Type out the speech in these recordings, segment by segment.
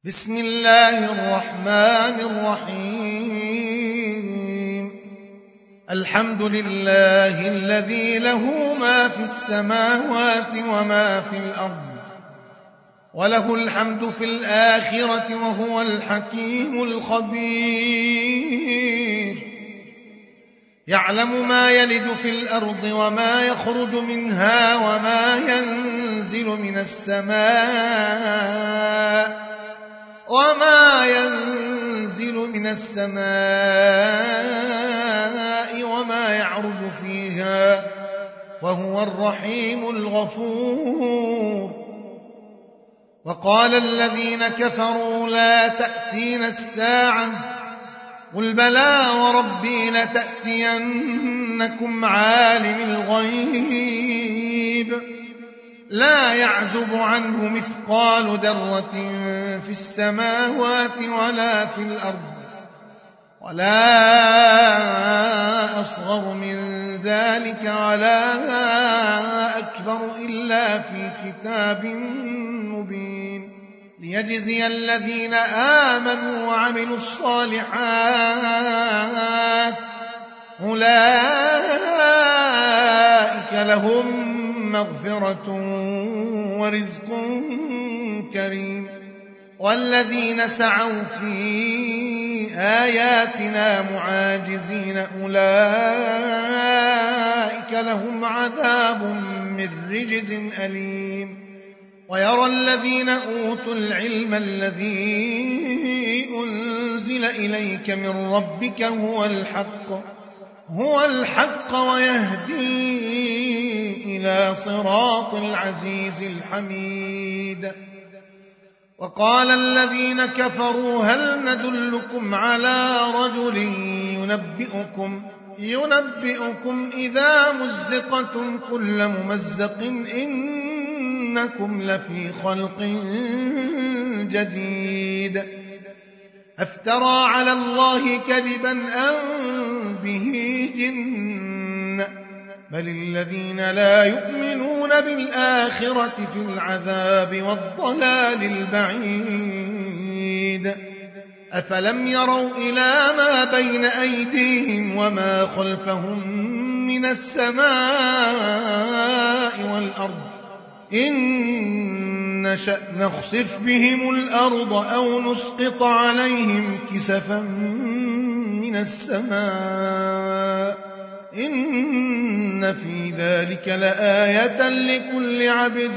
بسم الله الرحمن الرحيم. الحمد لله الذي له ما في السماوات وما في الأرض، وله الحمد في الآخرة، وهو الحكيم الخبير. يعلم ما يلج في الأرض وما يخرج منها وما ينزل من السماء وما يعرج فيها، وهو الرحيم الغفور. وقال الذين كفروا لا تأتينا الساعة، قل بلى وربي لتأتينكم عالم الغيب لا يعزب عنه مثقال ذرة في السماوات ولا في الأرض، ولا أصغر من ذلك ولا أكبر إلا في كتاب مبين، ليجزي الذين آمنوا وعملوا الصالحات أولئك لهم مغفرة ورزق كريم. والذين سعوا في آياتنا معاجزين أولئك لهم عذاب من رجز أليم. ويرى الذين أوتوا العلم الذي أنزل إليك من ربك هو الحق ويهدي إلى صراط العزيز الحميد. وقال الذين كفروا هل ندلكم على رجل ينبئكم إذا مزقتم كل ممزق إنكم لفي خلق جديد. أفترى على الله كذبا أم به جنة، بل الذين لا يؤمنون بالآخرة في العذاب والضلال البعيد. أفلم يروا إلى ما بين أيديهم وما خلفهم من السماء والأرض إن نشأ نخسف بهم الأرض أو نسقط عليهم كسفا من السماء إن في ذلك لآية لكل عبد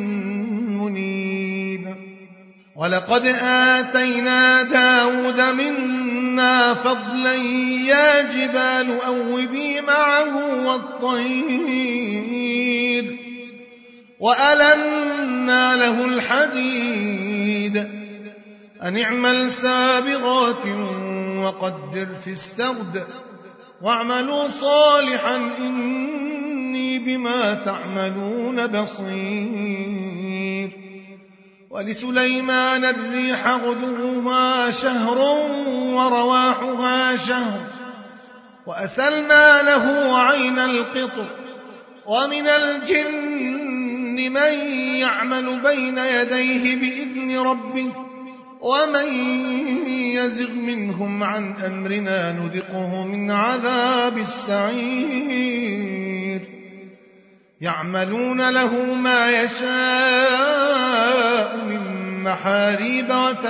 منيب. ولقد آتينا داود منا فضلا يا جبال أوبي معه والطير وألنا له الحديد أن اعمل سابغات وقدر في السرد واعملوا صالحا إني بما تعملون بصير. ولسليمان الريح غدوها شهر ورواحها شهر وأسلنا له عين القطر. ومن الجن من يعمل بين يديه بإذن ربه ومن يزغ منهم عن أمرنا نذقه من عذاب السعير. يعملون له ما يشاء من محاريب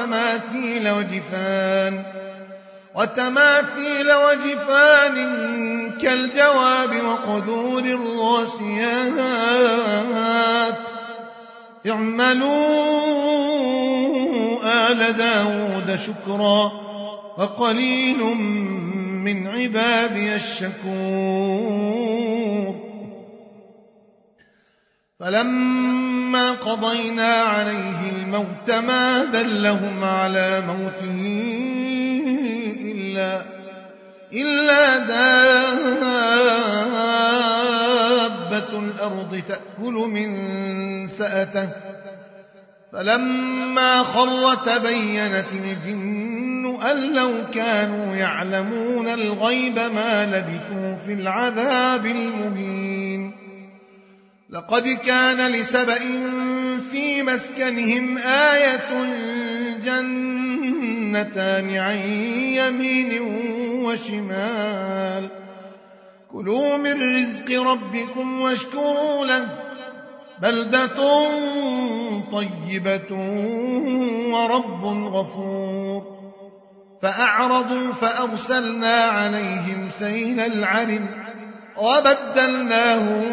وتماثيل وجفان كالجواب وقدور الراسيات. اعملوا آل داود شكرا وقليل من عبادي الشكور. فلما قضينا عليه الموت ما دلهم على موته إلا دابة الأرض تأكل من سأته. فلما خر تبينت الجن أن لو كانوا يعلمون الغيب ما لبثوا في العذاب المهين. لقد كان لسبإ في مسكنهم آية جنتان عن يمين وشمال كلوا من رزق ربكم واشكروا له بلدة طيبة ورب غفور فأعرضوا فأرسلنا عليهم سيل العرم وبدلناهم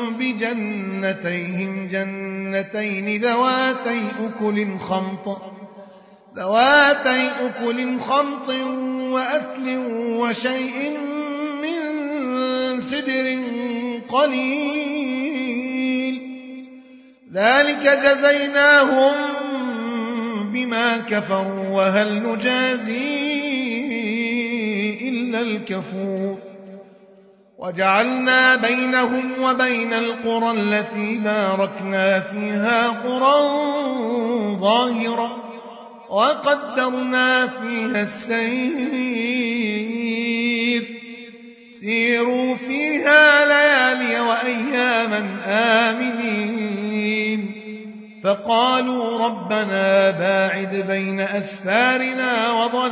بجنتيهم جنتين ذواتي أكل خمط وأثل وشيء من سدر قليل ذلك جزيناهم بما كفروا وهل نجازي إلا الكفور وجعلنا بينهم وبين القرى التي باركنا فيها قرى ظاهرة وقدرنا فيها السير سيروا فيها ليالي وأياما آمنين فقالوا ربنا باعد بين أسفارنا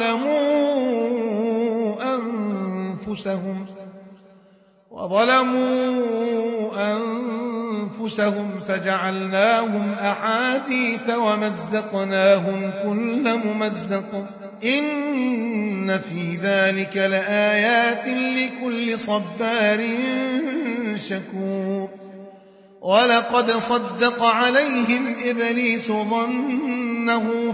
وظلموا أنفسهم فجعلناهم أحاديث ومزقناهم كل ممزق إن في ذلك لآيات لكل صبار شكور ولقد صدق عليهم إبليس ظنه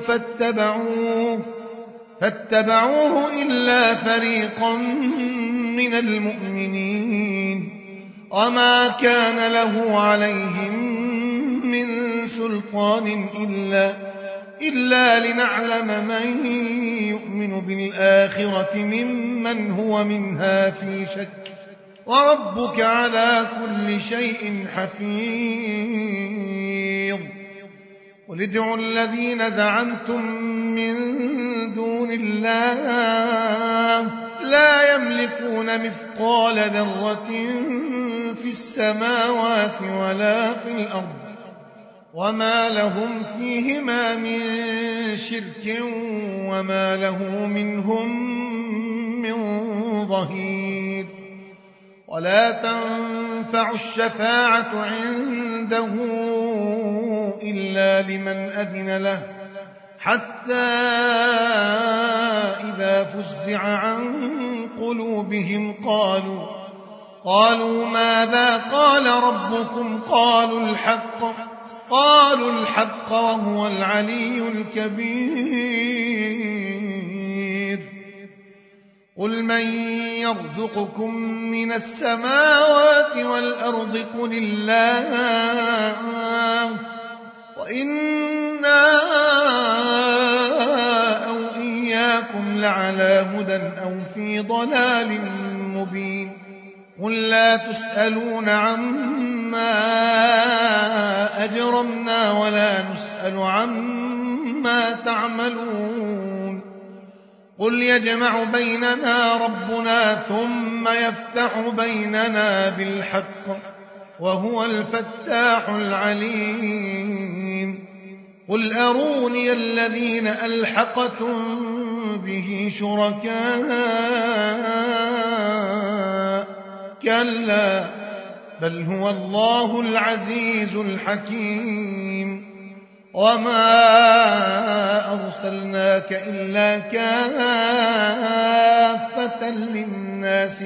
فاتبعوه إلا فريقا من المؤمنين وما كان له عليهم من سلطان إلا لنعلم من يؤمن بالآخرة ممن هو منها في شك وربك على كل شيء حفيظ قل ادعوا الذين زعمتم من دون الله لا يملكون مثقال ذرة في السماوات ولا في الأرض وما لهم فيهما من شرك وما له منهم من ظهير ولا تنفع الشفاعة عنده إلا لمن أذن له حتى إذا فزع عن قلوبهم قالوا ماذا قال ربكم قالوا الحق وهو العلي الكبير قل من يرزقكم من السماوات والأرض قل الله وإنا أو إياكم لعلى هدى أو في ضلال مبين قل لا تسألون عما أجرمنا ولا نسأل عما تعملون قل يجمع بيننا ربنا ثم يفتح بيننا بالحق وهو الفتاح العليم قل أروني الذين ألحقتم به شركاء كلا بل هو الله العزيز الحكيم وما أرسلناك إلا كافة للناس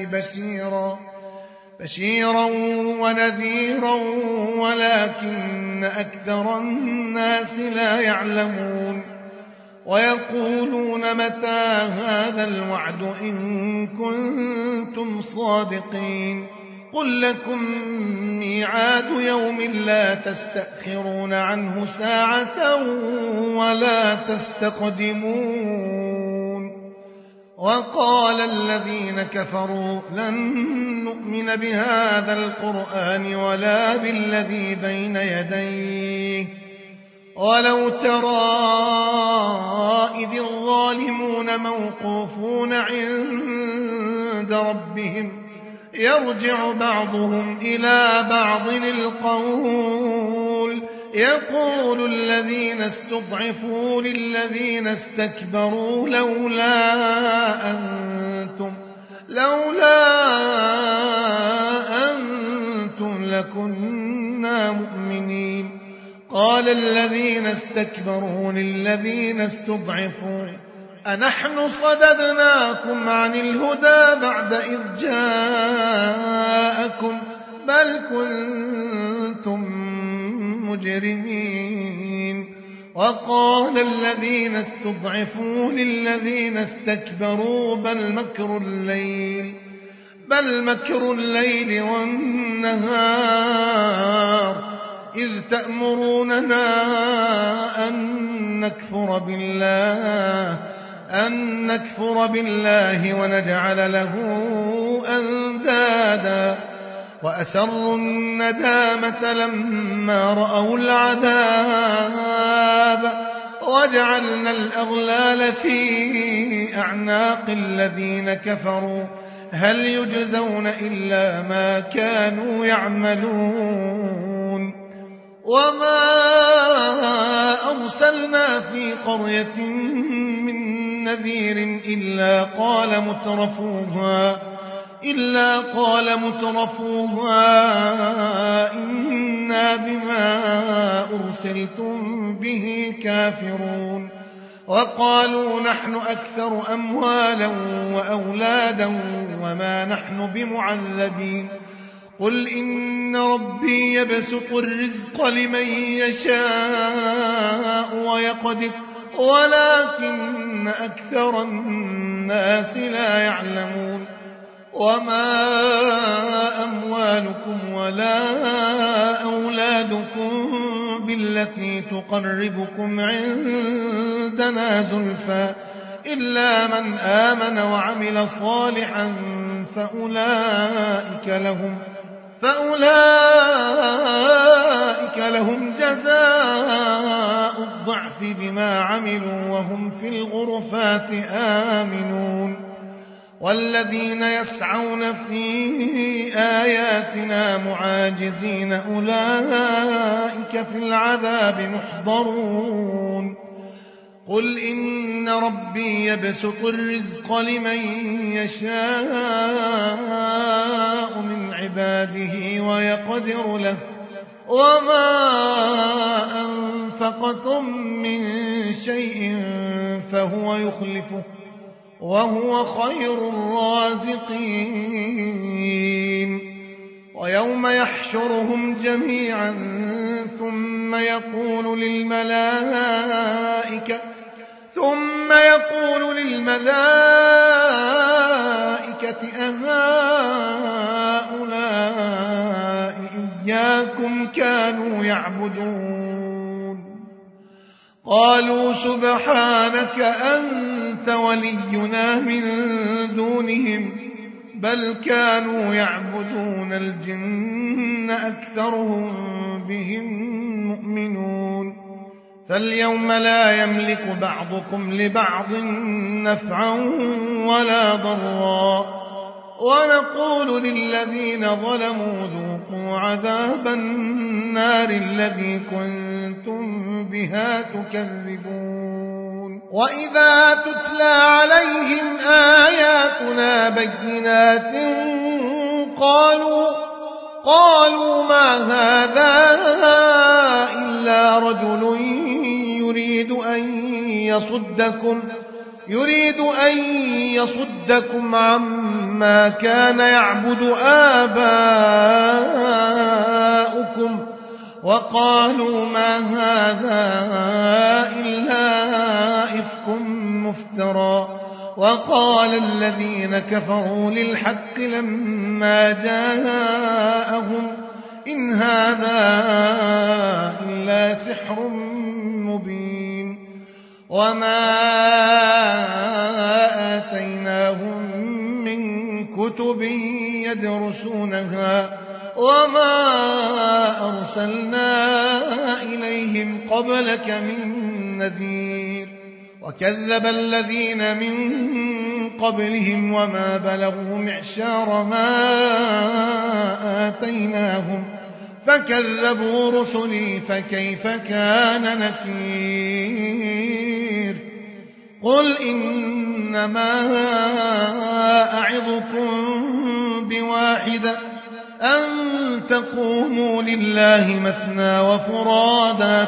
بشيرا ونذيرا ولكن أكثر الناس لا يعلمون ويقولون متى هذا الوعد إن كنتم صادقين قل لكم ميعاد يوم لا تستأخرون عنه ساعة ولا تستقدمون وقال الذين كفروا لن نؤمن بهذا القرآن ولا بالذي بين يديه ولو ترى إذ الظالمون موقوفون عند ربهم يرجع بعضهم إلى بعض القول يقول الذين استضعفوا للذين استكبروا لولا أنتم لكنا مؤمنين. قال الذين استكبروا للذين استضعفوا أنحن صددناكم عن الهدى بعد إذ جاءكم بل كنتم مجرمين. وقال الذين استضعفوا للذين استكبروا بل مكر الليل والنهار إذ تأمروننا أن نكفر بالله ونجعل له أندادا وأسروا الندامة لما رأوا العذاب وجعلنا الأغلال في أعناق الذين كفروا هل يجزون إلا ما كانوا يعملون. وما أرسلنا في قرية من نذير إلا قال مترفوها إنا بما أرسلتم به كافرون. وقالوا نحن أكثر أموالا وأولادا وما نحن بمعذبين. قل إن ربي يبسط الرزق لمن يشاء ويقدر ولكن أكثر الناس لا يعلمون. وما أموالكم ولا أولادكم بالتي تقربكم عندنا زلفى إلا من آمن وعمل صالحا فأولئك لهم جزاء الضعف بما عملوا وهم في الغرفات آمنون. والذين يسعون في آياتنا معاجزين أولئك في العذاب محضرون. قل إن ربي يبسط الرزق لمن يشاء من عباده ويقدر له وما أنفقتم من شيء فهو يخلفه وهو خير الرازقين. ويوم يحشرهم جميعا ثم يقول للملائكة أهؤلاء إياكم كانوا يعبدون قالوا سبحانك أنت ولينا من دونهم بل كانوا يعبدون الجن أكثرهم بهم مؤمنون. فاليوم لا يملك بعضكم لبعض نفعا ولا ضرا ونقول للذين ظلموا ذوقوا عذاب النار الذي كنتم بها تكذبون. وإذا تتلى عليهم آياتنا بينات قالوا ما هذا إلا رجل يريد أن يصدكم عما كان يعبد آباؤكم وقالوا ما هذا إلا إفك مفترى. وقال الذين كفروا للحق لما جاءهم إن هذا إلا سحر مبين. وما آتيناهم من كتب يدرسونها وما أرسلنا إليهم قبلك من نذير. وكذب الذين من قبلهم وما بلغوا معشار ما آتيناهم فكذبوا رسلي فكيف كان نكير قل إنما أعظكم بواحدة أن تقوموا لله مثنى وفرادا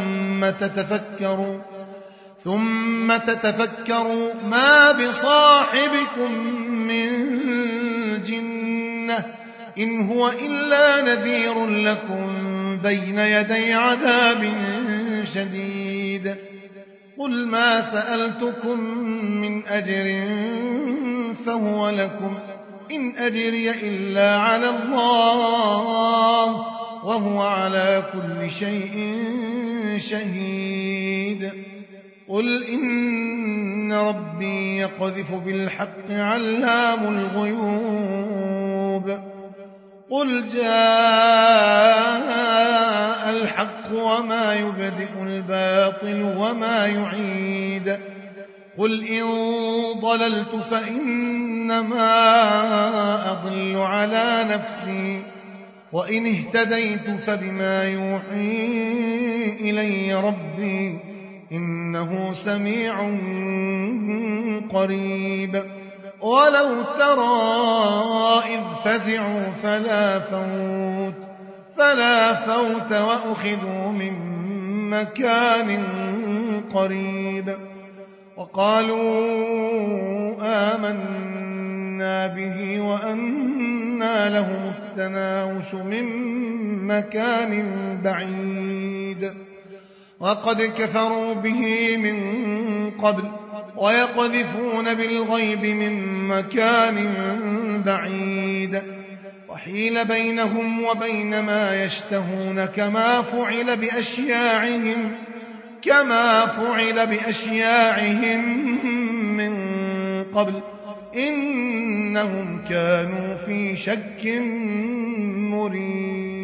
ثم تتفكروا ما بصاحبكم من جنة إن هو إلا نذير لكم بين يدي عذاب شديد قل ما سألتكم من أجر فهو لكم إن أجري إلا على الله وهو على كل شيء شهيد قل إن ربي يقذف بالحق علام الغيوب قل جاء الحق وما يبدئ الباطل وما يعيد قل إن ضللت فإنما أضل على نفسي وإن اهتديت فبما يوحي إلي ربي إنه سميع قريب ولو ترى إذ فزعوا فلا فوت وأخذوا من مكان قريب وقالوا آمنا به وأنى لهم التناوش من مكان بعيد وقد كفروا به من قبل ويقذفون بالغيب من مكان بعيد وحيل بينهم وبين ما يشتهون كما فعل بأشياعهم من قبل إنهم كانوا في شك مريب